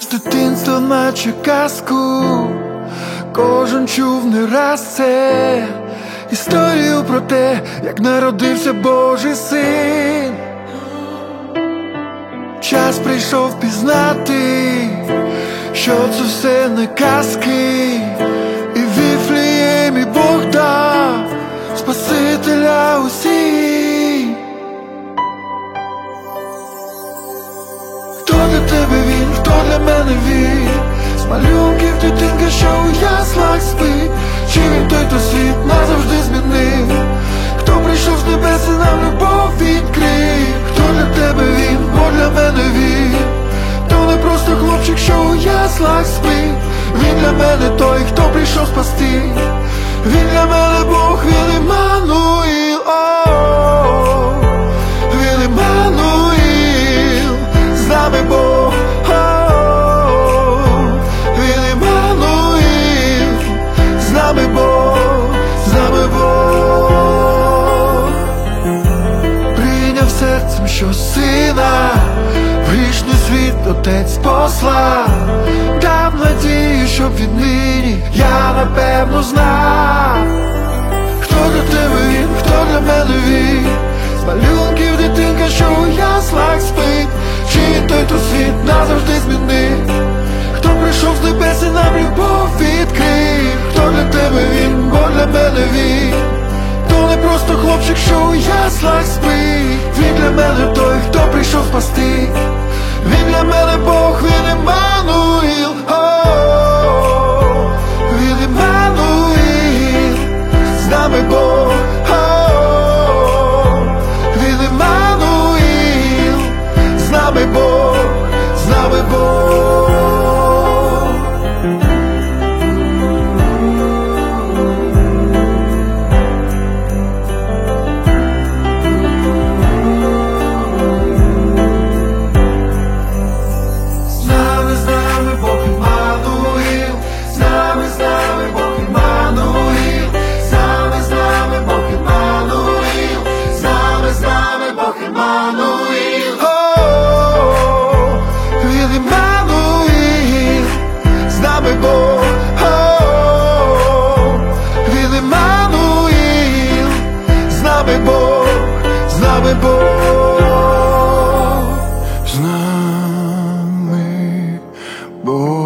дитинства, наче казку, кожен чув не раз це історію про те, як народився Божий син. Час прийшов пізнати, що це все не казки, і в Віфлеємі Бог дав Спасителя усім. Хто для тебе він, хто для мене він? З малюнків дитинка, що у яслах спить. Чи він той, хто світ назавжди змінив? Хто прийшов з небес і нам любов відкрив? Хто для тебе він, бо для мене він? То не просто хлопчик, що у яслах спить. Він для мене той, хто прийшов спасти. Він для мене Бог, він Іммануїл. Він Іммануїл, з нами Бог. Він Іммануїл, з нами Бог, з нами Бог. Прийняв серцем, що сина в грішний світ Отець послав, дав надію, щоб віднині я напевно знав. Хто для тебе він, хто для мене він? З малюнків дитинка, що у яслах спить. Чи він той, хто світ назавжди змінив? Хто прийшов з небес і нам любов відкрив? Хто для тебе він, бо для мене він? То не просто хлопчик, що у яслах спить. Він для мене той, хто прийшов спасти. Він для мене Бог, він Іммануїл. Він Іммануїл, з нами Бог. Він Іммануїл, з нами Бог, з нами Бог. Бог, з нами Бог, з нами Бог.